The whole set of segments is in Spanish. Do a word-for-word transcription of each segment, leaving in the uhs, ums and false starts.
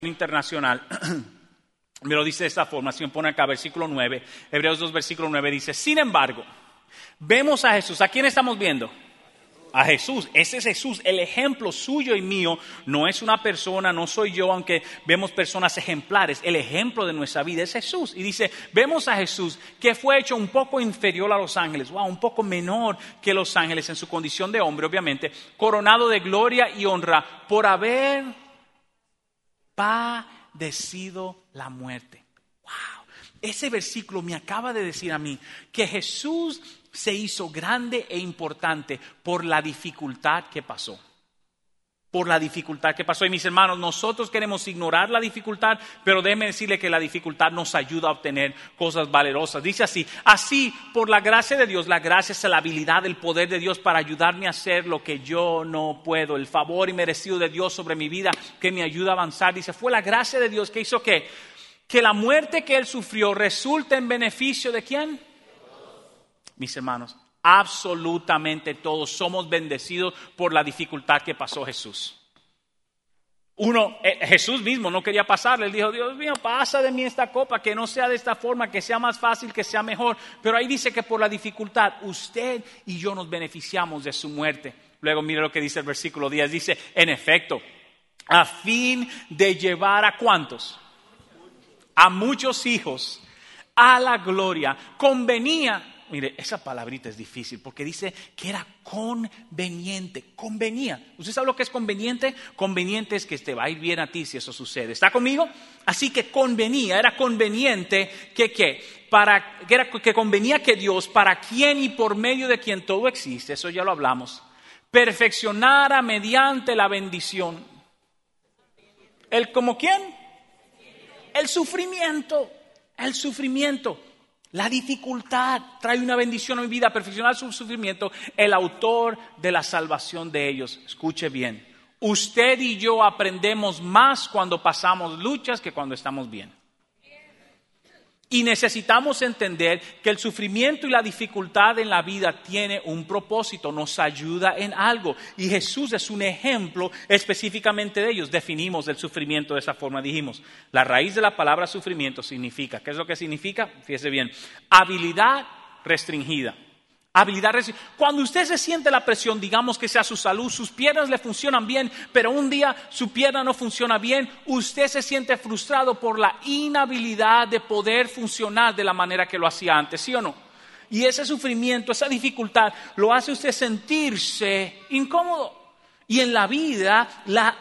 Internacional me lo dice de esta forma, si me pone acá versículo nueve, Hebreos dos versículo nueve dice: sin embargo, vemos a Jesús. ¿A quién estamos viendo? A Jesús. Ese es Jesús. El ejemplo suyo y mío no es una persona, no soy yo, aunque vemos personas ejemplares. El ejemplo de nuestra vida es Jesús. Y dice, vemos a Jesús que fue hecho un poco inferior a los ángeles, wow, un poco menor que los ángeles en su condición de hombre, obviamente, coronado de gloria y honra por haber padecido la muerte. Wow. Ese versículo me acaba de decir a mí que Jesús se hizo grande e importante por la dificultad que pasó. Por la dificultad que pasó. Y mis hermanos, nosotros queremos ignorar la dificultad, pero déjenme decirle que la dificultad nos ayuda a obtener cosas valerosas. Dice así: así, por la gracia de Dios, la gracia es la habilidad, el poder de Dios para ayudarme a hacer lo que yo no puedo. El favor inmerecido de Dios sobre mi vida que me ayuda a avanzar. Dice, fue la gracia de Dios que hizo que, que la muerte que Él sufrió resulte en beneficio ¿de quién? Mis hermanos, absolutamente todos somos bendecidos por la dificultad que pasó Jesús. Uno, eh, Jesús mismo no quería pasarle. Él dijo, Dios mío, pasa de mí esta copa, que no sea de esta forma, que sea más fácil, que sea mejor. Pero ahí dice que por la dificultad usted y yo nos beneficiamos de su muerte. Luego mire lo que dice el versículo diez. Dice, en efecto, a fin de llevar a ¿cuántos? A muchos hijos a la gloria. Convenía. Mire, esa palabrita es difícil porque dice que era conveniente, convenía. ¿Usted sabe lo que es conveniente? Conveniente es que te va a ir bien a ti si eso sucede. ¿Está conmigo? Así que convenía, era conveniente que, que, para, que, era, que convenía que Dios, para quien y por medio de quien todo existe, eso ya lo hablamos, perfeccionara mediante la bendición. ¿El como quién? El sufrimiento, el sufrimiento. La dificultad trae una bendición a mi vida, perfeccionar su sufrimiento, el autor de la salvación de ellos. Escuche bien, usted y yo aprendemos más cuando pasamos luchas que cuando estamos bien. Y necesitamos entender que el sufrimiento y la dificultad en la vida tiene un propósito, nos ayuda en algo. Y Jesús es un ejemplo específicamente de ellos. Definimos el sufrimiento de esa forma, dijimos. La raíz de la palabra sufrimiento significa, ¿qué es lo que significa? Fíjese bien, habilidad restringida. Habilidad restringida. Cuando usted se siente la presión, digamos que sea su salud, sus piernas le funcionan bien, pero un día su pierna no funciona bien, usted se siente frustrado por la inhabilidad de poder funcionar de la manera que lo hacía antes, ¿sí o no? Y ese sufrimiento, esa dificultad, lo hace usted sentirse incómodo. Y en la vida, la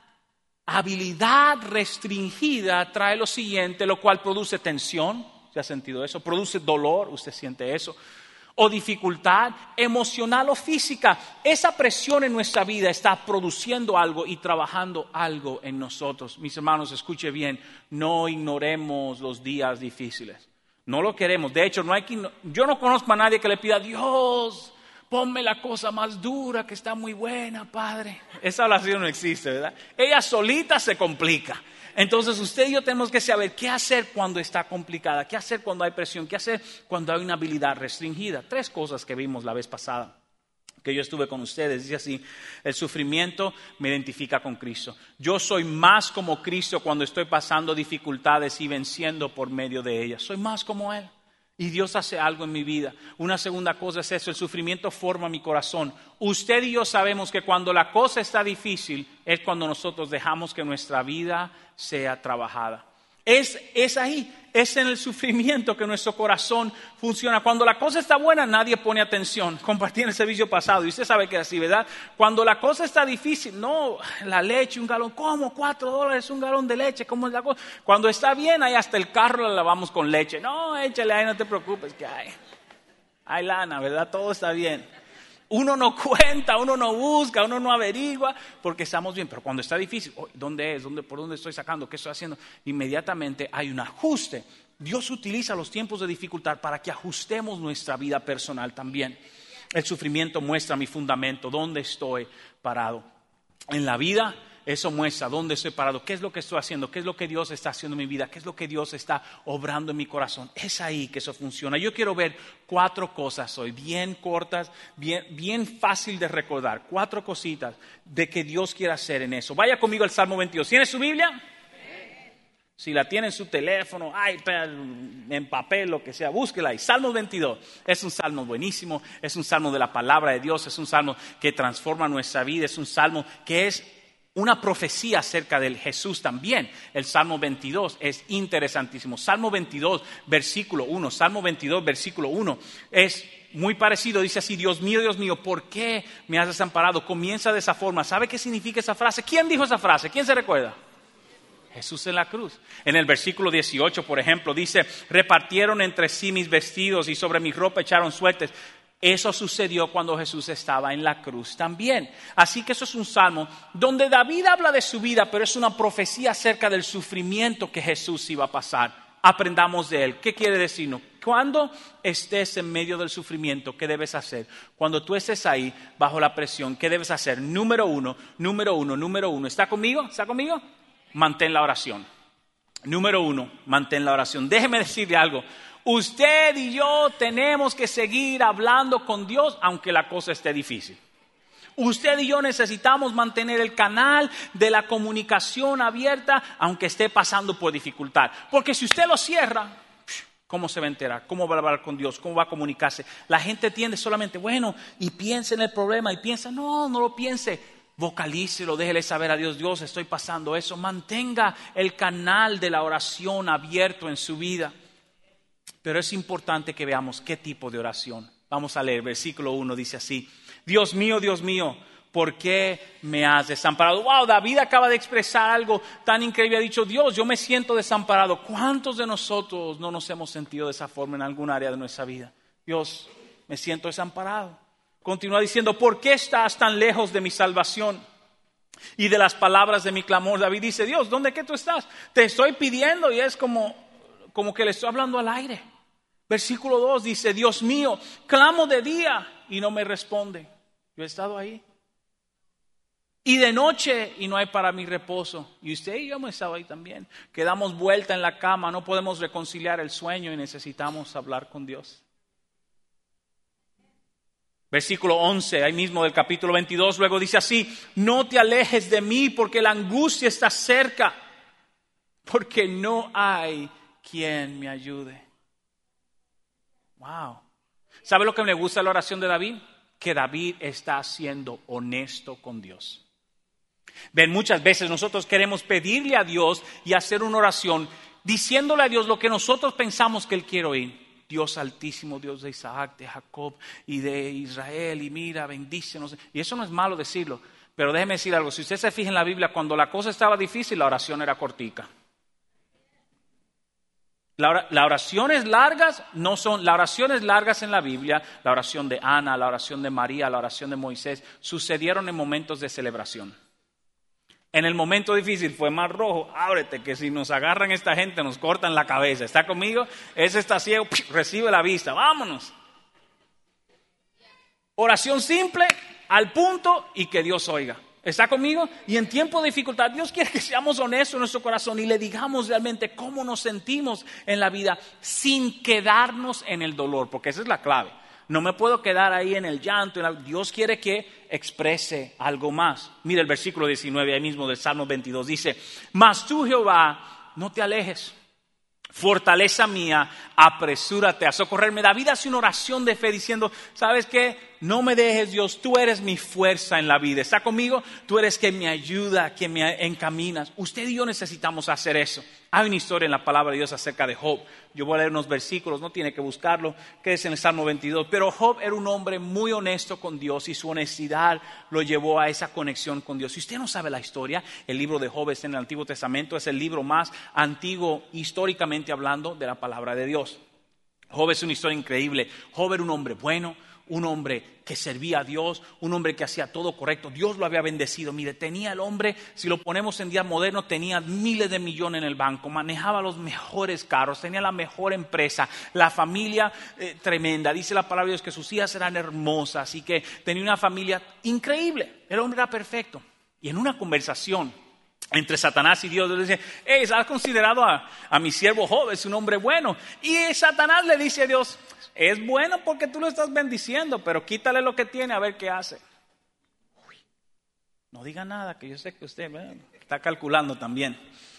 habilidad restringida trae lo siguiente, lo cual produce tensión, ¿se ha sentido eso? Produce dolor, usted siente eso. O dificultad emocional o física. Esa presión en nuestra vida está produciendo algo y trabajando algo en nosotros. Mis hermanos, escuche bien, no ignoremos los días difíciles. No lo queremos. De hecho, no hay que, yo no conozco a nadie que le pida, Dios, ponme la cosa más dura que está muy buena, Padre. Esa oración no existe, ¿verdad? Ella solita se complica. Entonces usted y yo tenemos que saber qué hacer cuando está complicada, qué hacer cuando hay presión, qué hacer cuando hay una habilidad restringida. Tres cosas que vimos la vez pasada, que yo estuve con ustedes. Dice así, el sufrimiento me identifica con Cristo. Yo soy más como Cristo cuando estoy pasando dificultades y venciendo por medio de ellas. Soy más como Él. Y Dios hace algo en mi vida. Una segunda cosa es eso, el sufrimiento forma mi corazón. Usted y yo sabemos que cuando la cosa está difícil es cuando nosotros dejamos que nuestra vida sea trabajada. Es, es ahí, es en el sufrimiento que nuestro corazón funciona. Cuando la cosa está buena, nadie pone atención. Compartí en el servicio pasado y usted sabe que es así, ¿verdad? Cuando la cosa está difícil, no, la leche, un galón, ¿cómo? Cuatro dólares un galón de leche, ¿cómo es la cosa? Cuando está bien, ahí hasta el carro lo lavamos con leche. No, échale ahí, no te preocupes, que hay, hay lana, ¿verdad? Todo está bien. Uno no cuenta, uno no busca, uno no averigua, porque estamos bien. Pero cuando está difícil, ¿dónde es? ¿Dónde, ¿Por dónde estoy sacando? ¿Qué estoy haciendo? Inmediatamente hay un ajuste. Dios utiliza los tiempos de dificultad para que ajustemos nuestra vida personal también. El sufrimiento muestra mi fundamento, dónde estoy parado. En la vida, eso muestra dónde estoy parado, qué es lo que estoy haciendo, qué es lo que Dios está haciendo en mi vida, qué es lo que Dios está obrando en mi corazón. Es ahí que eso funciona. Yo quiero ver cuatro cosas hoy, bien cortas, bien, bien fácil de recordar. Cuatro cositas de que Dios quiere hacer en eso. Vaya conmigo al Salmo veintidós. ¿Tiene su Biblia? Si la tiene en su teléfono, iPad, en papel, lo que sea, búsquela ahí. Salmo veintidós es un salmo buenísimo, es un salmo de la palabra de Dios, es un salmo que transforma nuestra vida, es un salmo que es una profecía acerca del Jesús también. El Salmo veintidós es interesantísimo. Salmo veintidós, versículo uno. Salmo veintidós, versículo uno. Es muy parecido. Dice así: Dios mío, Dios mío, ¿por qué me has desamparado? Comienza de esa forma. ¿Sabe qué significa esa frase? ¿Quién dijo esa frase? ¿Quién se recuerda? Jesús en la cruz. En el versículo dieciocho, por ejemplo, dice: repartieron entre sí mis vestidos y sobre mi ropa echaron suertes. Eso sucedió cuando Jesús estaba en la cruz también. Así que eso es un salmo donde David habla de su vida, pero es una profecía acerca del sufrimiento que Jesús iba a pasar. Aprendamos de él. ¿Qué quiere decirnos? Cuando estés en medio del sufrimiento, ¿qué debes hacer? Cuando tú estés ahí bajo la presión, ¿qué debes hacer? Número uno, número uno, número uno. ¿Está conmigo? ¿Está conmigo? Mantén la oración. Número uno, mantén la oración. Déjeme decirle algo. Usted y yo tenemos que seguir hablando con Dios aunque la cosa esté difícil. Usted y yo necesitamos mantener el canal de la comunicación abierta aunque esté pasando por dificultad. Porque si usted lo cierra, ¿cómo se va a enterar? ¿Cómo va a hablar con Dios? ¿Cómo va a comunicarse? La gente tiende solamente, bueno, y piensa en el problema y piensa, no, no lo piense. Vocalícelo, déjele saber a Dios: Dios, estoy pasando eso. Mantenga el canal de la oración abierto en su vida. Pero es importante que veamos qué tipo de oración. Vamos a leer, versículo uno dice así: Dios mío, Dios mío, ¿por qué me has desamparado? Wow, David acaba de expresar algo tan increíble. Ha dicho: Dios, yo me siento desamparado. ¿Cuántos de nosotros no nos hemos sentido de esa forma en algún área de nuestra vida? Dios, me siento desamparado. Continúa diciendo: ¿por qué estás tan lejos de mi salvación y de las palabras de mi clamor? David dice: Dios, ¿dónde que tú estás? Te estoy pidiendo y es como, como que le estoy hablando al aire. Versículo dos dice: Dios mío, clamo de día y no me responde. Yo he estado ahí. Y de noche y no hay para mi reposo. Y usted y yo hemos estado ahí también. Quedamos vuelta en la cama, no podemos reconciliar el sueño y necesitamos hablar con Dios. Versículo once, ahí mismo del capítulo veintidós, luego dice así: no te alejes de mí porque la angustia está cerca, porque no hay quien me ayude. Wow. ¿Sabe lo que me gusta de la oración de David? Que David está siendo honesto con Dios. Ven, muchas veces nosotros queremos pedirle a Dios y hacer una oración diciéndole a Dios lo que nosotros pensamos que Él quiere oír. Dios altísimo, Dios de Isaac, de Jacob y de Israel, y mira, bendícenos. Y eso no es malo decirlo, pero déjeme decir algo. Si usted se fija en la Biblia, cuando la cosa estaba difícil, la oración era cortica. Las oraciones largas no son, las oraciones largas en la Biblia, la oración de Ana, la oración de María, la oración de Moisés, sucedieron en momentos de celebración. En el momento difícil fue más rojo, ábrete, que si nos agarran esta gente nos cortan la cabeza. ¿Está conmigo? Ese está ciego, recibe la vista, vámonos. Oración simple, al punto y que Dios oiga. ¿Está conmigo? Y en tiempo de dificultad, Dios quiere que seamos honestos en nuestro corazón y le digamos realmente cómo nos sentimos en la vida sin quedarnos en el dolor, porque esa es la clave. No me puedo quedar ahí en el llanto. En la... Dios quiere que exprese algo más. Mira el versículo diecinueve ahí mismo del Salmo veintidós. Dice: mas tú, Jehová, no te alejes. Fortaleza mía, apresúrate a socorrerme. David hace una oración de fe diciendo: ¿sabes qué? No me dejes, Dios, tú eres mi fuerza en la vida. ¿Está conmigo? Tú eres quien me ayuda, quien me encaminas. Usted y yo necesitamos hacer eso. Hay una historia en la palabra de Dios acerca de Job. Yo voy a leer unos versículos, no tiene que buscarlo, que es en el Salmo veintidós. Pero Job era un hombre muy honesto con Dios y su honestidad lo llevó a esa conexión con Dios. Si usted no sabe la historia, el libro de Job está en el Antiguo Testamento, es el libro más antiguo históricamente hablando de la palabra de Dios. Job es una historia increíble. Job era un hombre bueno, un hombre que servía a Dios, un hombre que hacía todo correcto. Dios lo había bendecido. Mire, tenía el hombre, si lo ponemos en día moderno, tenía miles de millones en el banco, manejaba los mejores carros, tenía la mejor empresa, la familia eh, tremenda. Dice la palabra de Dios que sus hijas eran hermosas y que tenía una familia increíble. El hombre era perfecto. Y en una conversación entre Satanás y Dios, Dios le dice: hey, ¿has considerado a, a mi siervo Job? Es un hombre bueno. Y Satanás le dice a Dios: es bueno porque tú lo estás bendiciendo, pero quítale lo que tiene a ver qué hace. Uy, no diga nada, que yo sé que usted ¿verdad? Está calculando también.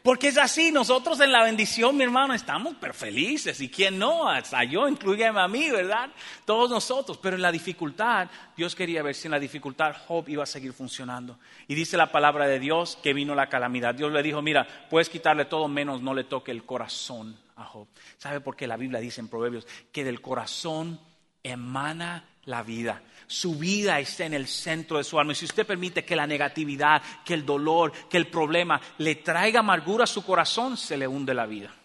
Porque es así, nosotros en la bendición, mi hermano, estamos pero felices. ¿Y quién no? Hasta yo, incluyeme a mí, ¿verdad? Todos nosotros. Pero en la dificultad, Dios quería ver si en la dificultad Job iba a seguir funcionando. Y dice la palabra de Dios que vino la calamidad. Dios le dijo, mira, puedes quitarle todo menos no le toque el corazón a Job. ¿Sabe por qué la Biblia dice en Proverbios que del corazón emana la vida? Su vida está en el centro de su alma. Y si usted permite que la negatividad, que el dolor, que el problema le traiga amargura a su corazón, se le hunde la vida.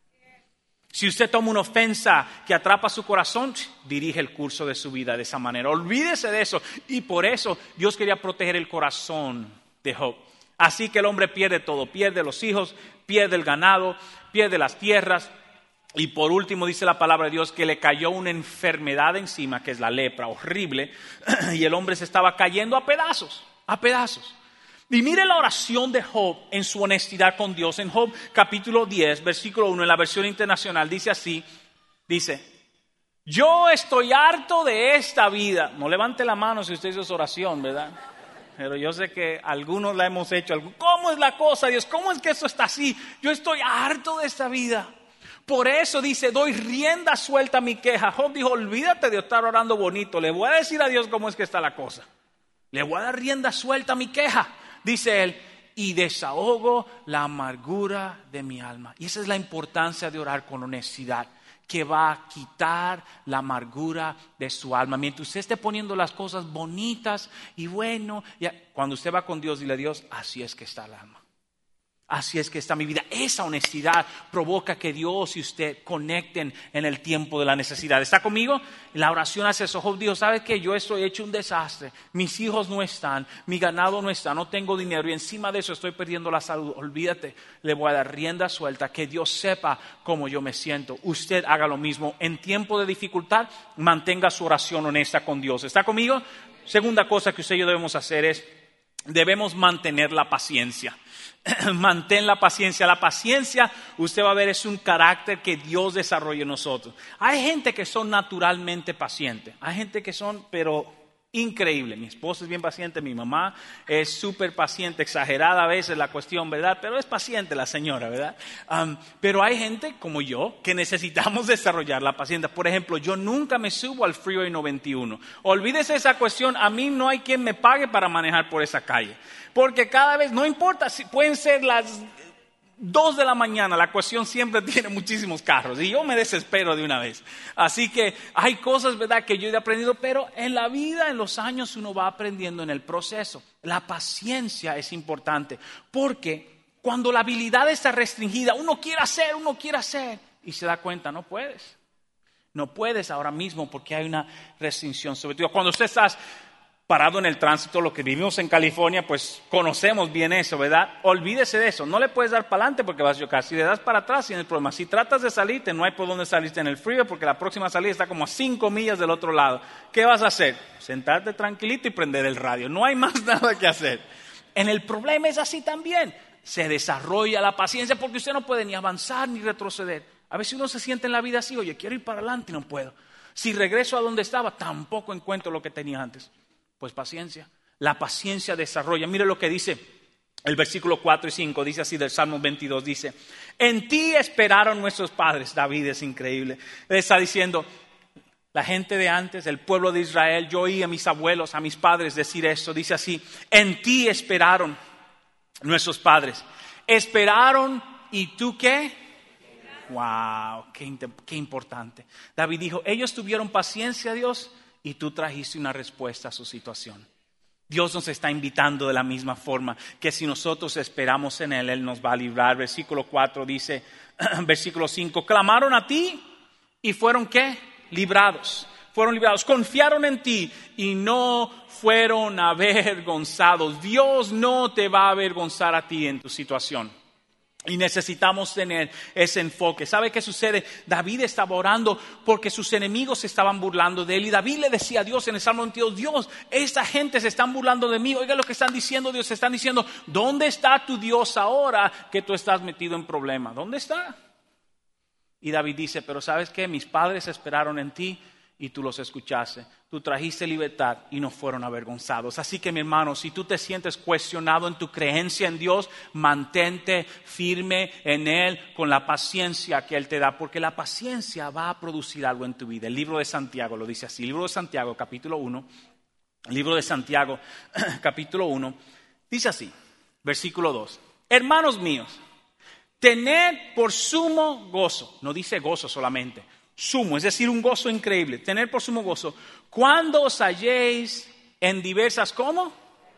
Si usted toma una ofensa que atrapa su corazón, dirige el curso de su vida de esa manera. Olvídese de eso. Y por eso Dios quería proteger el corazón de Job. Así que el hombre pierde todo. Pierde los hijos, pierde el ganado, pierde las tierras. Y por último dice la palabra de Dios que le cayó una enfermedad encima, que es la lepra, horrible, y el hombre se estaba cayendo a pedazos, a pedazos. Y mire la oración de Job en su honestidad con Dios. En Job capítulo diez, versículo uno, en la versión internacional, dice así, dice, yo estoy harto de esta vida. No levante la mano si usted hizo esa oración, ¿verdad? Pero yo sé que algunos la hemos hecho. ¿Cómo es la cosa, Dios? ¿Cómo es que esto está así? Yo estoy harto de esta vida. Por eso dice, doy rienda suelta a mi queja. Job dijo, olvídate de estar orando bonito. Le voy a decir a Dios cómo es que está la cosa. Le voy a dar rienda suelta a mi queja, dice él, y desahogo la amargura de mi alma. Y esa es la importancia de orar con honestidad, que va a quitar la amargura de su alma. Mientras usted esté poniendo las cosas bonitas y bueno, ya, cuando usted va con Dios, dile a Dios, así es que está el alma. Así es que está mi vida. Esa honestidad provoca que Dios y usted conecten en el tiempo de la necesidad. ¿Está conmigo? La oración hace eso. Job dijo, ¿sabes qué? Yo estoy hecho un desastre. Mis hijos no están, mi ganado no está, no tengo dinero y encima de eso estoy perdiendo la salud. Olvídate, le voy a dar rienda suelta, que Dios sepa cómo yo me siento. Usted haga lo mismo. En tiempo de dificultad, mantenga su oración honesta con Dios. ¿Está conmigo? Segunda cosa que usted y yo debemos hacer es, debemos mantener la paciencia. Mantén la paciencia. La paciencia, usted va a ver, es un carácter que Dios desarrolla en nosotros. Hay gente que son naturalmente pacientes. Hay gente que son, pero increíble. Mi esposa es bien paciente, mi mamá es súper paciente, exagerada a veces la cuestión, ¿verdad? Pero es paciente la señora, ¿verdad? Um, pero hay gente como yo que necesitamos desarrollar la paciencia. Por ejemplo, yo nunca me subo al Freeway noventa y uno. Olvídese esa cuestión, a mí no hay quien me pague para manejar por esa calle. Porque cada vez, no importa si pueden ser las dos de la mañana, la cuestión siempre tiene muchísimos carros y yo me desespero de una vez. Así que hay cosas, ¿verdad?, que yo he aprendido, pero en la vida, en los años, uno va aprendiendo en el proceso. La paciencia es importante porque cuando la habilidad está restringida, uno quiere hacer, uno quiere hacer y se da cuenta, no puedes. No puedes ahora mismo porque hay una restricción. Sobre todo cuando usted está parado en el tránsito, lo que vivimos en California, pues conocemos bien eso, ¿verdad? Olvídese de eso, no le puedes dar para adelante porque vas a chocar. Si le das para atrás, tienes problema. Si tratas de salirte, no hay por dónde salirte en el freeway porque la próxima salida está como a cinco millas del otro lado. ¿Qué vas a hacer? Sentarte tranquilito y prender el radio. No hay más nada que hacer. En el problema es así también. Se desarrolla la paciencia porque usted no puede ni avanzar ni retroceder. A veces uno se siente en la vida así, oye, quiero ir para adelante y no puedo. Si regreso a donde estaba, tampoco encuentro lo que tenía antes. Pues paciencia, la paciencia desarrolla. Mire lo que dice el versículo cuatro y cinco, dice así del Salmo veintidós, dice, en ti esperaron nuestros padres. David es increíble, le está diciendo, la gente de antes, el pueblo de Israel, yo oí a mis abuelos, a mis padres decir esto, dice así, en ti esperaron nuestros padres. Esperaron y tú ¿qué? Wow, qué, qué importante. David dijo, ellos tuvieron paciencia, Dios, y tú trajiste una respuesta a su situación. Dios nos está invitando de la misma forma que si nosotros esperamos en Él, Él nos va a librar. Versículo cuatro dice, versículo cinco, clamaron a ti y fueron ¿qué? Librados. Fueron librados, confiaron en ti y no fueron avergonzados. Dios no te va a avergonzar a ti en tu situación. Y necesitamos tener ese enfoque. ¿Sabe qué sucede? David estaba orando porque sus enemigos se estaban burlando de él. Y David le decía a Dios en el Salmo veintidós, Dios, esta gente se están burlando de mí. Oiga lo que están diciendo, Dios. Se están diciendo, ¿dónde está tu Dios ahora que tú estás metido en problemas? ¿Dónde está? Y David dice, pero ¿sabes qué? Mis padres esperaron en ti y tú los escuchaste. Tú trajiste libertad y no fueron avergonzados. Así que mi hermano, si tú te sientes cuestionado en tu creencia en Dios, mantente firme en Él con la paciencia que Él te da, porque la paciencia va a producir algo en tu vida. El libro de Santiago lo dice así, el libro de Santiago capítulo uno, el libro de Santiago capítulo uno, dice así, versículo dos. Hermanos míos, tened por sumo gozo, no dice gozo solamente, sumo, es decir, un gozo increíble. Tener por sumo gozo cuando os halléis en diversas, ¿cómo?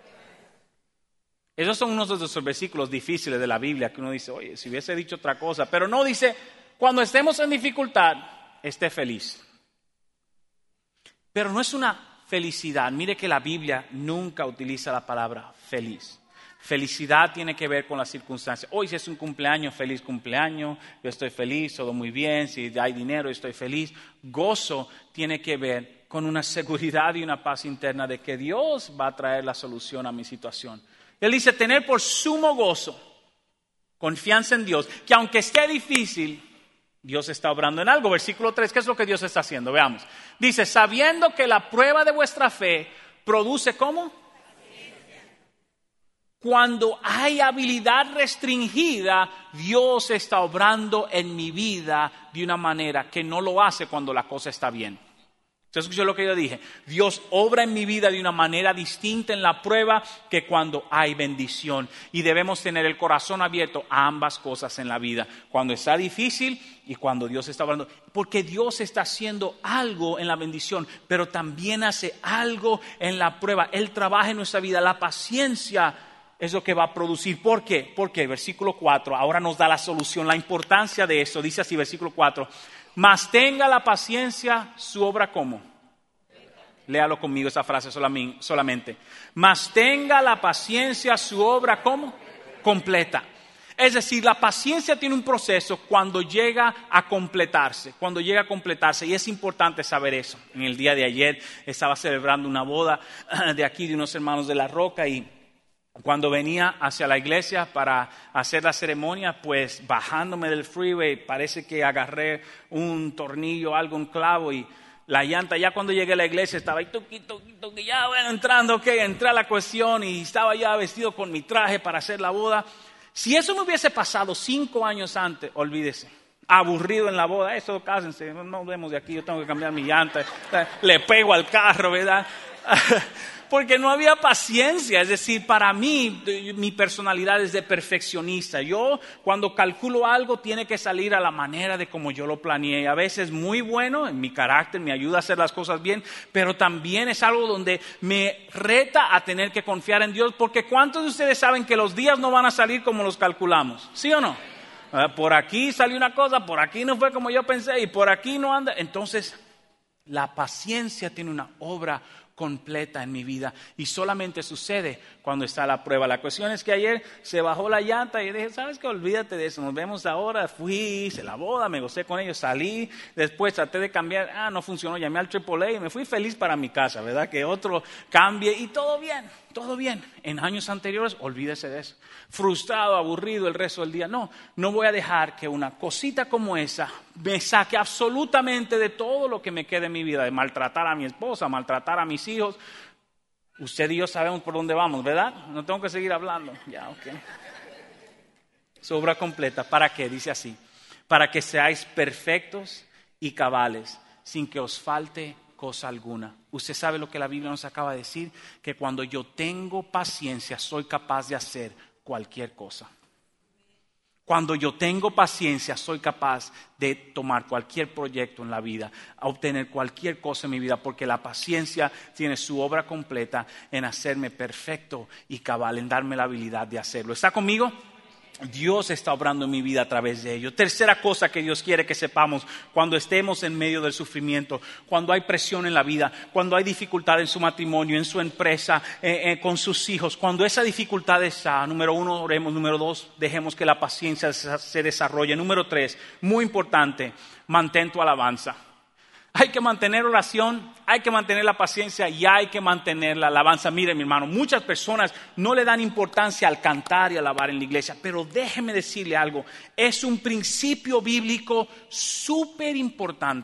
Esos son unos de esos versículos difíciles de la Biblia que uno dice, oye, si hubiese dicho otra cosa. Pero no dice, cuando estemos en dificultad, esté feliz. Pero no es una felicidad. Mire que la Biblia nunca utiliza la palabra feliz. Felicidad tiene que ver con las circunstancias. Hoy si es un cumpleaños, feliz cumpleaños, yo estoy feliz, todo muy bien, si hay dinero, estoy feliz. Gozo tiene que ver con una seguridad y una paz interna de que Dios va a traer la solución a mi situación. Él dice, tener por sumo gozo, confianza en Dios, que aunque esté difícil, Dios está obrando en algo. Versículo tres, ¿qué es lo que Dios está haciendo? Veamos. Dice, sabiendo que la prueba de vuestra fe produce, ¿cómo? Cuando hay habilidad restringida, Dios está obrando en mi vida de una manera que no lo hace cuando la cosa está bien. ¿Usted escuchó lo que yo dije? Dios obra en mi vida de una manera distinta en la prueba que cuando hay bendición. Y debemos tener el corazón abierto a ambas cosas en la vida. Cuando está difícil y cuando Dios está obrando. Porque Dios está haciendo algo en la bendición, pero también hace algo en la prueba. Él trabaja en nuestra vida. La paciencia es lo que va a producir. ¿Por qué? Porque versículo cuatro ahora nos da la solución, la importancia de eso. Dice así, versículo cuatro. Mas tenga la paciencia su obra ¿cómo? Léalo conmigo esa frase solamente. Mas tenga la paciencia su obra ¿cómo? Completa. Es decir, la paciencia tiene un proceso cuando llega a completarse, cuando llega a completarse, y es importante saber eso. En el día de ayer estaba celebrando una boda de aquí de unos hermanos de La Roca y cuando venía hacia la iglesia para hacer la ceremonia, pues bajándome del freeway, parece que agarré un tornillo, algo, un clavo y la llanta, ya cuando llegué a la iglesia estaba ahí, tuqui, tuqui, tuqui, ya bueno, entrando, ok, entré a la cuestión y estaba ya vestido con mi traje para hacer la boda. Si eso me hubiese pasado cinco años antes, olvídese, aburrido en la boda, eso cásense, no nos vemos de aquí, yo tengo que cambiar mi llanta, le pego al carro, ¿verdad? Porque no había paciencia, es decir, para mí, mi personalidad es de perfeccionista. Yo, cuando calculo algo, tiene que salir a la manera de como yo lo planeé. A veces muy bueno, en mi carácter, me ayuda a hacer las cosas bien, pero también es algo donde me reta a tener que confiar en Dios, porque ¿cuántos de ustedes saben que los días no van a salir como los calculamos? ¿Sí o no? Por aquí salió una cosa, por aquí no fue como yo pensé y por aquí no anda. Entonces, la paciencia tiene una obra completa en mi vida y solamente sucede cuando está la prueba. La cuestión es que ayer se bajó la llanta y dije, ¿sabes qué? Olvídate de eso, nos vemos ahora. Fui, hice la boda, me gocé con ellos, salí, después traté de cambiar, ah, no funcionó, llamé al triple A y me fui feliz para mi casa, ¿verdad? Que otro cambie y todo bien, todo bien. En años anteriores, olvídese de eso. Frustrado, aburrido el resto del día. No, no voy a dejar que una cosita como esa me saque absolutamente de todo lo que me quede en mi vida, de maltratar a mi esposa, maltratar a mis hijos. Usted y yo sabemos por dónde vamos, ¿verdad? No tengo que seguir hablando. Ya, ok. Su obra completa. ¿Para qué? Dice así. Para que seáis perfectos y cabales, sin que os falte cosa alguna. Usted sabe lo que la Biblia nos acaba de decir, que cuando yo tengo paciencia soy capaz de hacer cualquier cosa. Cuando yo tengo paciencia, soy capaz de tomar cualquier proyecto en la vida, a obtener cualquier cosa en mi vida, porque la paciencia tiene su obra completa en hacerme perfecto y cabal, en darme la habilidad de hacerlo. ¿Está conmigo? Dios está obrando en mi vida a través de ello. Tercera cosa que Dios quiere que sepamos cuando estemos en medio del sufrimiento, cuando hay presión en la vida, cuando hay dificultad en su matrimonio, en su empresa, eh, eh, con sus hijos, cuando esa dificultad está, número uno, oremos, número dos, dejemos que la paciencia se desarrolle. Número tres, muy importante, mantén tu alabanza. Hay que mantener oración, hay que mantener la paciencia y hay que mantener la alabanza. Mire, mi hermano, muchas personas no le dan importancia al cantar y alabar en la iglesia, pero déjeme decirle algo, es un principio bíblico súper importante.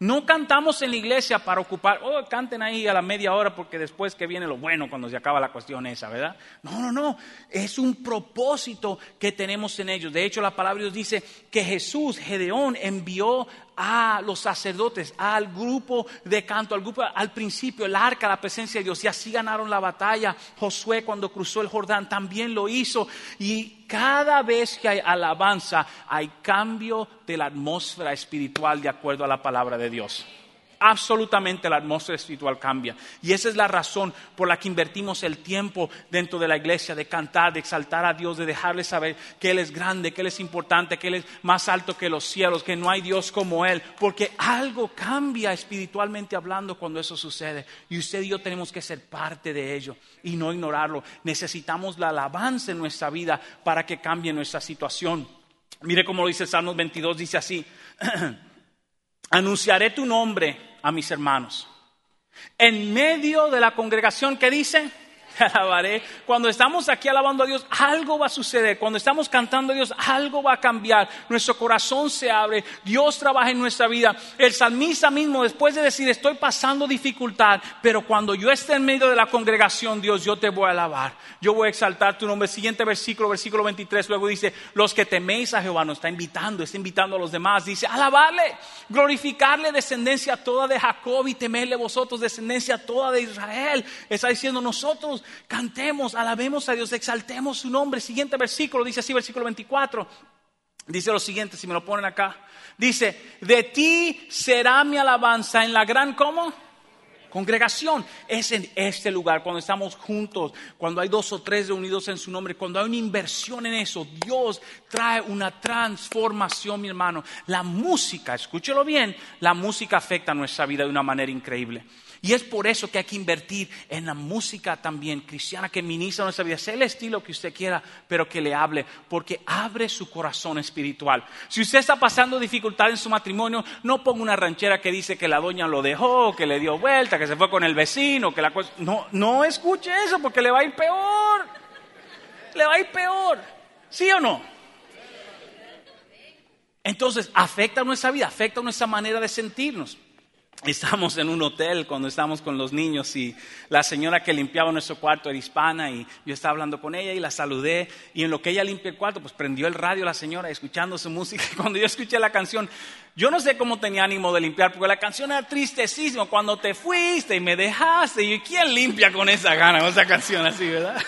No cantamos en la iglesia para ocupar, oh, canten ahí a la media hora porque después que viene lo bueno cuando se acaba la cuestión esa, ¿verdad? No, no, no, es un propósito que tenemos en ellos. De hecho, la palabra de Dios dice que Jesús, Gedeón, envió a los sacerdotes, al grupo de canto, al grupo, al principio, el arca, la presencia de Dios, y así ganaron la batalla. Josué, cuando cruzó el Jordán, también lo hizo, y cada vez que hay alabanza, hay cambio de la atmósfera espiritual de acuerdo a la palabra de Dios. Absolutamente la atmósfera espiritual cambia. Y esa es la razón por la que invertimos el tiempo dentro de la iglesia, de cantar, de exaltar a Dios, de dejarle saber que Él es grande, que Él es importante, que Él es más alto que los cielos, que no hay Dios como Él. Porque algo cambia espiritualmente hablando cuando eso sucede. Y usted y yo tenemos que ser parte de ello y no ignorarlo. Necesitamos la alabanza en nuestra vida para que cambie nuestra situación. Mire cómo lo dice el Salmo veintidós, dice así: anunciaré tu nombre a mis hermanos. En medio de la congregación, ¿qué dice? Te alabaré. Cuando estamos aquí alabando a Dios, algo va a suceder. Cuando estamos cantando a Dios, algo va a cambiar. Nuestro corazón se abre. Dios trabaja en nuestra vida. El salmista mismo, después de decir, estoy pasando dificultad, pero cuando yo esté en medio de la congregación, Dios, yo te voy a alabar. Yo voy a exaltar tu nombre. El siguiente versículo, versículo veintitrés, luego dice, los que teméis a Jehová, nos está invitando, está invitando a los demás. Dice, alabarle, glorificarle, descendencia toda de Jacob, y temerle vosotros, descendencia toda de Israel. Está diciendo, nosotros cantemos, alabemos a Dios, exaltemos su nombre. Siguiente versículo, dice así, versículo veinticuatro. Dice lo siguiente, si me lo ponen acá. Dice, de ti será mi alabanza en la gran, ¿cómo? Congregación. Es en este lugar, cuando estamos juntos, cuando hay dos o tres reunidos en su nombre, cuando hay una inversión en eso, Dios trae una transformación, mi hermano. La música, escúchelo bien, la música afecta nuestra vida de una manera increíble. Y es por eso que hay que invertir en la música también cristiana que ministra nuestra vida. Sea el estilo que usted quiera, pero que le hable, porque abre su corazón espiritual. Si usted está pasando dificultad en su matrimonio, no ponga una ranchera que dice que la doña lo dejó, que le dio vuelta, que se fue con el vecino, que la cosa... No, no escuche eso porque le va a ir peor. Le va a ir peor. ¿Sí o no? Entonces, afecta nuestra vida, afecta nuestra manera de sentirnos. Estamos en un hotel cuando estábamos con los niños y la señora que limpiaba nuestro cuarto era hispana y yo estaba hablando con ella y la saludé, y en lo que ella limpia el cuarto pues prendió el radio la señora escuchando su música, y cuando yo escuché la canción, yo no sé cómo tenía ánimo de limpiar porque la canción era tristecísima, cuando te fuiste y me dejaste, y ¿quién limpia con esa gana, con esa canción así, verdad?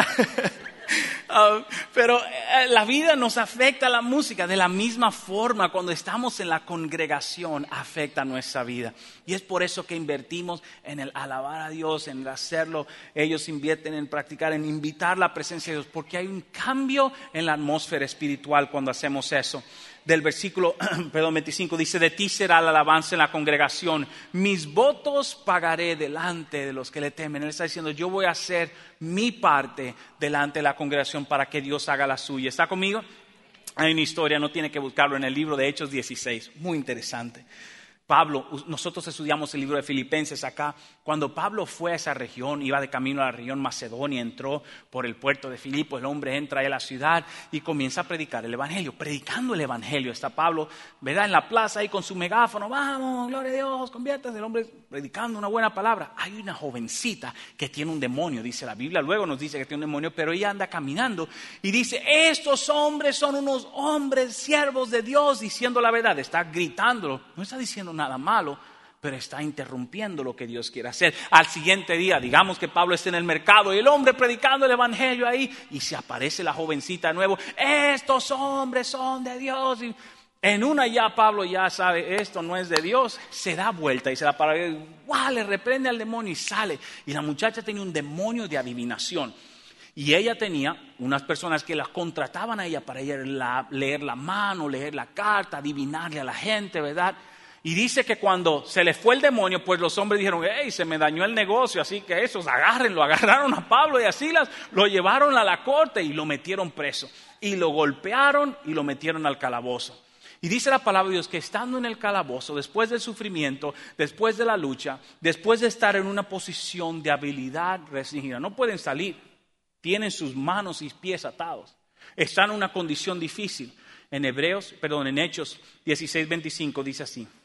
Uh, pero uh, la vida nos afecta, la música de la misma forma cuando estamos en la congregación afecta nuestra vida, y es por eso que invertimos en el alabar a Dios, en el hacerlo. Ellos invierten en practicar, en invitar la presencia de Dios, porque hay un cambio en la atmósfera espiritual cuando hacemos eso. Del versículo perdón, veinticinco dice, de ti será la alabanza en la congregación, mis votos pagaré delante de los que le temen. Él está diciendo, yo voy a hacer mi parte delante de la congregación para que Dios haga la suya. ¿Está conmigo? Hay una historia, no tiene que buscarlo, en el libro de Hechos dieciséis, muy interesante. Pablo, nosotros estudiamos el libro de Filipenses acá. Cuando Pablo fue a esa región, iba de camino a la región Macedonia, entró por el puerto de Filipo, el hombre entra ahí a la ciudad y comienza a predicar el evangelio. Predicando el evangelio está Pablo, ¿verdad? En la plaza ahí con su megáfono, vamos, gloria a Dios, conviértase. El hombre predicando una buena palabra. Hay una jovencita que tiene un demonio, dice la Biblia, luego nos dice que tiene un demonio, pero ella anda caminando y dice, estos hombres son unos hombres siervos de Dios, diciendo la verdad. Está gritándolo, no está diciendo nada malo, pero está interrumpiendo lo que Dios quiere hacer. Al siguiente día, digamos que Pablo está en el mercado y el hombre predicando el evangelio ahí, y se aparece la jovencita de nuevo, estos hombres son de Dios. Y en una ya Pablo ya sabe, esto no es de Dios, se da vuelta y se la para, ¡guau!, le reprende al demonio y sale. Y la muchacha tenía un demonio de adivinación. Y ella tenía unas personas que la contrataban a ella para ella la, leer la mano, leer la carta, adivinarle a la gente, ¿verdad? Y dice que cuando se le fue el demonio, pues los hombres dijeron, hey, se me dañó el negocio, así que esos agárrenlo. Agarraron a Pablo y a Silas, lo llevaron a la corte y lo metieron preso. Y lo golpearon y lo metieron al calabozo. Y dice la palabra de Dios que estando en el calabozo, después del sufrimiento, después de la lucha, después de estar en una posición de habilidad restringida, no pueden salir, tienen sus manos y pies atados, están en una condición difícil. En Hebreos, perdón, en Hechos dieciséis veinticinco dice así,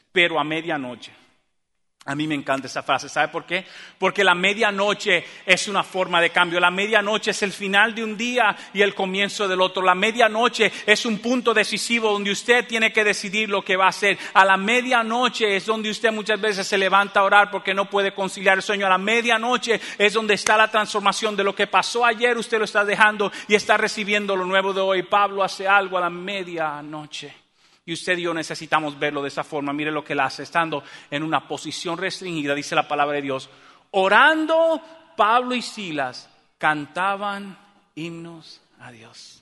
pero a medianoche. A mí me encanta esa frase, ¿sabe por qué? Porque la medianoche es una forma de cambio. La medianoche es el final de un día y el comienzo del otro. La medianoche es un punto decisivo donde usted tiene que decidir lo que va a hacer. A la medianoche es donde usted muchas veces se levanta a orar porque no puede conciliar el sueño. A la medianoche es donde está la transformación de lo que pasó ayer. Usted lo está dejando y está recibiendo lo nuevo de hoy. Pablo hace algo a la medianoche. Y usted y yo necesitamos verlo de esa forma. Mire lo que él hace, estando en una posición restringida, dice la palabra de Dios. Orando, Pablo y Silas cantaban himnos a Dios.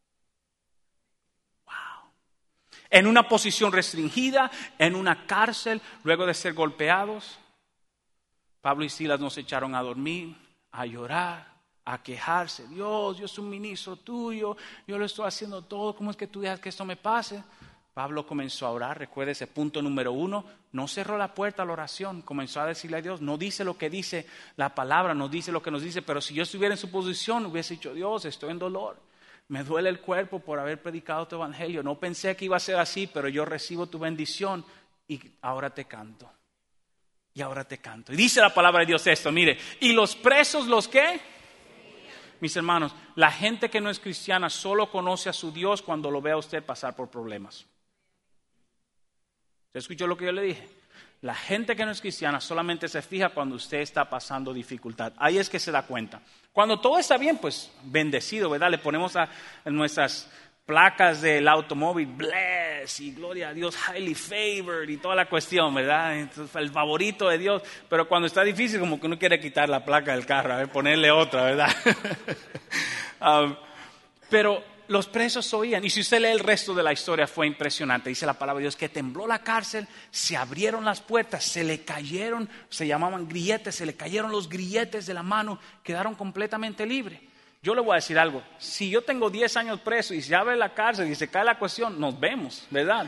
Wow. En una posición restringida, en una cárcel, luego de ser golpeados, Pablo y Silas no se echaron a dormir, a llorar, a quejarse. Dios, yo soy un ministro tuyo, yo lo estoy haciendo todo, ¿cómo es que tú dejas que esto me pase? Pablo comenzó a orar, recuerde ese punto número uno, no cerró la puerta a la oración, comenzó a decirle a Dios, no dice lo que dice la palabra, no dice lo que nos dice, pero si yo estuviera en su posición hubiese dicho, Dios, estoy en dolor, me duele el cuerpo por haber predicado tu evangelio, no pensé que iba a ser así, pero yo recibo tu bendición y ahora te canto, y ahora te canto. Y dice la palabra de Dios esto, mire, y los presos, ¿los qué? Mis hermanos, la gente que no es cristiana solo conoce a su Dios cuando lo ve a usted pasar por problemas. ¿Usted escuchó lo que yo le dije? La gente que no es cristiana solamente se fija cuando usted está pasando dificultad. Ahí es que se da cuenta. Cuando todo está bien, pues bendecido, ¿verdad? Le ponemos a, en nuestras placas del automóvil, bless y gloria a Dios, highly favored y toda la cuestión, ¿verdad? Entonces, el favorito de Dios. Pero cuando está difícil, como que uno quiere quitar la placa del carro, a ver, ponerle otra, ¿verdad? um, pero los presos oían, y si usted lee el resto de la historia fue impresionante, dice la palabra de Dios que tembló la cárcel, se abrieron las puertas, se le cayeron, se llamaban grilletes, se le cayeron los grilletes de la mano, quedaron completamente libres. Yo le voy a decir algo, si yo tengo diez años preso y se abre la cárcel y se cae la cuestión, nos vemos, ¿verdad?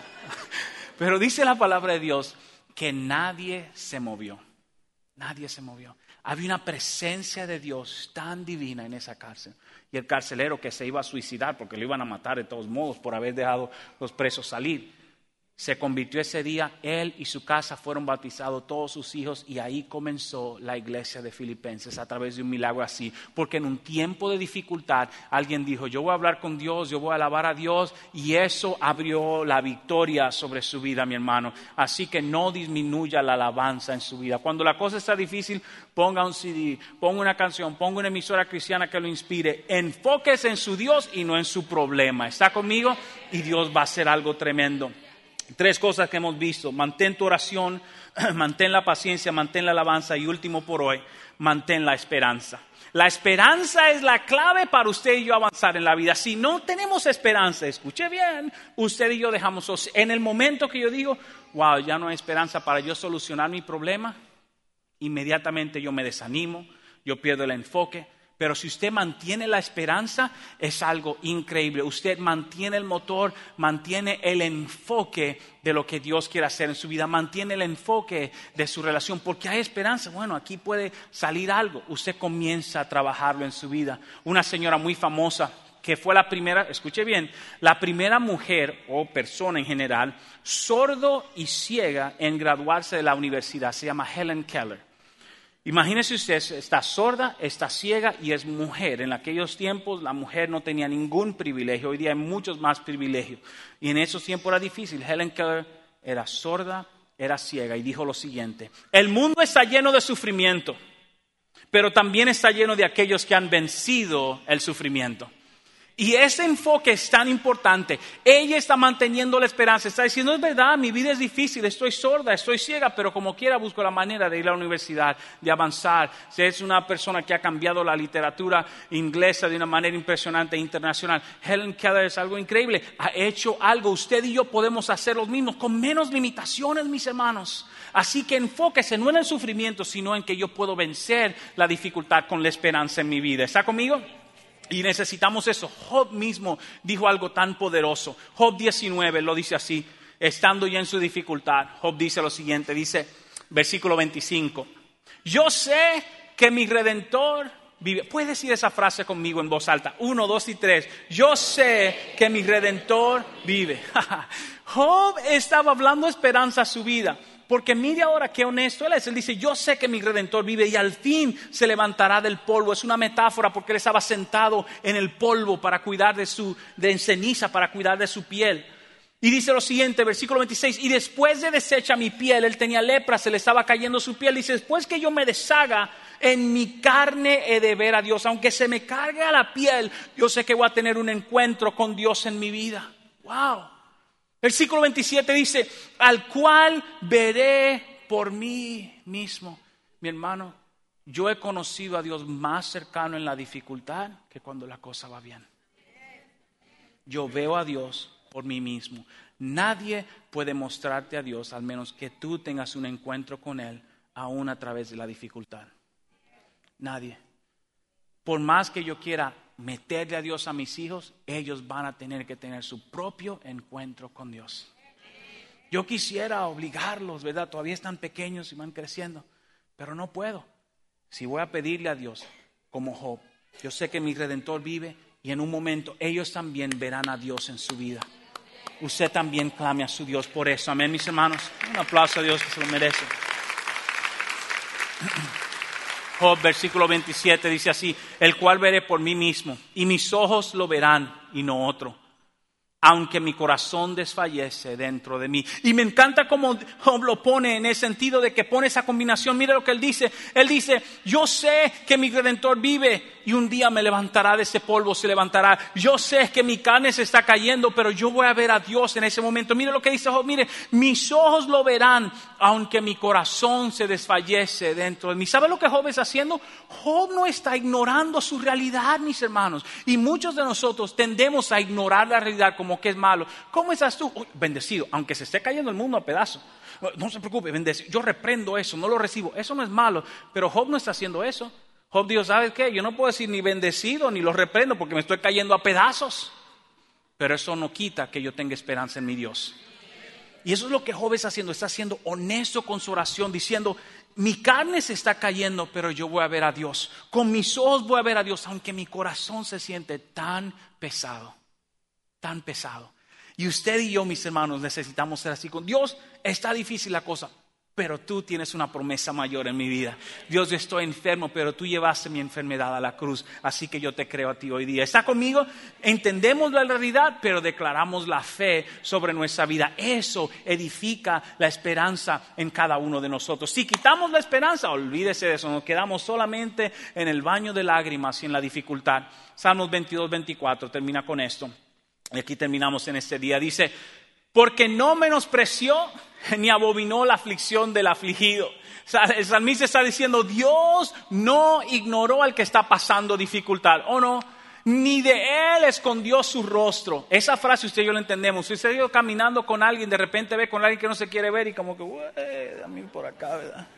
Pero dice la palabra de Dios que nadie se movió, nadie se movió. Había una presencia de Dios tan divina en esa cárcel. Y el carcelero que se iba a suicidar porque lo iban a matar de todos modos por haber dejado los presos salir. Se convirtió ese día, él y su casa fueron bautizados, todos sus hijos, y ahí comenzó la iglesia de Filipenses a través de un milagro así. Porque en un tiempo de dificultad alguien dijo, yo voy a hablar con Dios, yo voy a alabar a Dios, y eso abrió la victoria sobre su vida, mi hermano. Así que no disminuya la alabanza en su vida. Cuando la cosa está difícil, ponga un C D, ponga una canción, ponga una emisora cristiana que lo inspire. Enfóquese en su Dios y no en su problema. ¿Está conmigo? Y Dios va a hacer algo tremendo. Tres cosas que hemos visto: mantén tu oración, mantén la paciencia, mantén la alabanza y último por hoy, mantén la esperanza. La esperanza es la clave para usted y yo avanzar en la vida. Si no tenemos esperanza, escuche bien, usted y yo dejamos, en el momento que yo digo, wow, ya no hay esperanza para yo solucionar mi problema, inmediatamente yo me desanimo, yo pierdo el enfoque. Pero si usted mantiene la esperanza, es algo increíble. Usted mantiene el motor, mantiene el enfoque de lo que Dios quiere hacer en su vida, mantiene el enfoque de su relación, porque hay esperanza. Bueno, aquí puede salir algo. Usted comienza a trabajarlo en su vida. Una señora muy famosa que fue la primera, escuche bien, la primera mujer o persona en general, sordo y ciega en graduarse de la universidad, se llama Helen Keller. Imagínese usted, está sorda, está ciega y es mujer. En aquellos tiempos la mujer no tenía ningún privilegio, hoy día hay muchos más privilegios. Y en esos tiempos era difícil. Helen Keller era sorda, era ciega y dijo lo siguiente: el mundo está lleno de sufrimiento, pero también está lleno de aquellos que han vencido el sufrimiento. Y ese enfoque es tan importante. Ella está manteniendo la esperanza, está diciendo, es verdad, mi vida es difícil, estoy sorda, estoy ciega, pero como quiera busco la manera de ir a la universidad, de avanzar. Si es una persona que ha cambiado la literatura inglesa de una manera impresionante e internacional. Helen Keller es algo increíble, ha hecho algo. Usted y yo podemos hacer lo mismo con menos limitaciones, mis hermanos. Así que enfóquese no en el sufrimiento, sino en que yo puedo vencer la dificultad con la esperanza en mi vida. ¿Está conmigo? Y necesitamos eso. Job mismo dijo algo tan poderoso. Job diecinueve lo dice así, estando ya en su dificultad. Job dice lo siguiente, dice, versículo veinticinco. Yo sé que mi Redentor vive. Puedes decir esa frase conmigo en voz alta. Uno, dos y tres. Yo sé que mi Redentor vive. Job estaba hablando esperanza a su vida. Porque mire ahora qué honesto él es. Él dice, yo sé que mi Redentor vive y al fin se levantará del polvo. Es una metáfora porque él estaba sentado en el polvo para cuidar de su, de ceniza, para cuidar de su piel. Y dice lo siguiente, versículo veintiséis, y después de deshecha mi piel, él tenía lepra, se le estaba cayendo su piel. Dice, después que yo me deshaga, en mi carne he de ver a Dios. Aunque se me cargue a la piel, yo sé que voy a tener un encuentro con Dios en mi vida. Wow. Versículo veintisiete dice, al cual veré por mí mismo. Mi hermano, yo he conocido a Dios más cercano en la dificultad que cuando la cosa va bien. Yo veo a Dios por mí mismo. Nadie puede mostrarte a Dios al menos que tú tengas un encuentro con Él, aún a través de la dificultad. Nadie. Por más que yo quiera meterle a Dios a mis hijos, ellos van a tener que tener su propio encuentro con Dios. Yo quisiera obligarlos, ¿verdad? Todavía están pequeños y van creciendo, pero no puedo. Si voy a pedirle a Dios, como Job, yo sé que mi Redentor vive y en un momento ellos también verán a Dios en su vida. Usted también clame a su Dios por eso. Amén, mis hermanos. Un aplauso a Dios que se lo merece. Job, versículo veintisiete, dice así, el cual veré por mí mismo, y mis ojos lo verán y no otro, aunque mi corazón desfallece dentro de mí. Y me encanta cómo Job lo pone en el sentido de que pone esa combinación. Mira lo que él dice. Él dice, yo sé que mi Redentor vive y un día me levantará de ese polvo, se levantará. Yo sé que mi carne se está cayendo, pero yo voy a ver a Dios en ese momento. Mire lo que dice Job, mire, mis ojos lo verán, aunque mi corazón se desfallece dentro de mí. ¿Sabe lo que Job está haciendo? Job no está ignorando su realidad, mis hermanos. Y muchos de nosotros tendemos a ignorar la realidad como que es malo. ¿Cómo estás tú? Uy, bendecido, aunque se esté cayendo el mundo a pedazos. No se preocupe, bendecido. Yo reprendo eso, no lo recibo. Eso no es malo, pero Job no está haciendo eso. Job dijo, ¿sabes qué? Yo no puedo decir ni bendecido ni lo reprendo porque me estoy cayendo a pedazos. Pero eso no quita que yo tenga esperanza en mi Dios. Y eso es lo que Job está haciendo. Está siendo honesto con su oración, diciendo, mi carne se está cayendo, pero yo voy a ver a Dios. Con mis ojos voy a ver a Dios, aunque mi corazón se siente tan pesado. Tan pesado. Y usted y yo, mis hermanos, necesitamos ser así con Dios. Está difícil la cosa, pero tú tienes una promesa mayor en mi vida. Dios, yo estoy enfermo, pero tú llevaste mi enfermedad a la cruz, así que yo te creo a ti hoy día. ¿Está conmigo? Entendemos la realidad, pero declaramos la fe sobre nuestra vida. Eso edifica la esperanza en cada uno de nosotros. Si quitamos la esperanza, olvídese de eso, nos quedamos solamente en el baño de lágrimas y en la dificultad. Salmos veintidós, veinticuatro, termina con esto. Y aquí terminamos en este día. Dice, porque no menospreció ni abominó la aflicción del afligido. O sea, el salmista está diciendo, Dios no ignoró al que está pasando dificultad. ¿O no? Ni de él escondió su rostro. Esa frase usted y yo la entendemos. Si usted ha ido caminando con alguien, de repente ve con alguien que no se quiere ver y como que, a mí por acá, ¿verdad?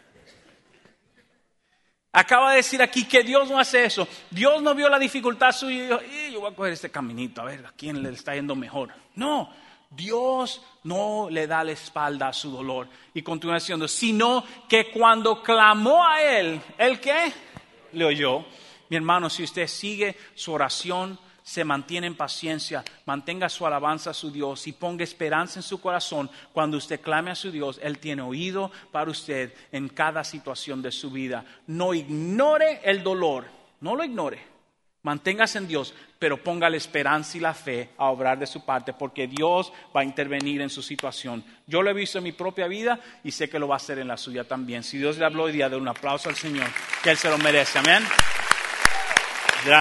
Acaba de decir aquí que Dios no hace eso. Dios no vio la dificultad suya y dijo, eh, yo voy a coger este caminito, a ver a quién le está yendo mejor. No, Dios no le da la espalda a su dolor. Y continúa diciendo, sino que cuando clamó a Él, ¿Él qué? Le oyó. Mi hermano, si usted sigue su oración, se mantiene en paciencia, mantenga su alabanza a su Dios y ponga esperanza en su corazón. Cuando usted clame a su Dios, Él tiene oído para usted en cada situación de su vida. No ignore el dolor, no lo ignore. Manténgase en Dios, pero ponga la esperanza y la fe a obrar de su parte, porque Dios va a intervenir en su situación. Yo lo he visto en mi propia vida y sé que lo va a hacer en la suya también. Si Dios le habló hoy día, de un aplauso al Señor, que Él se lo merece. Amén.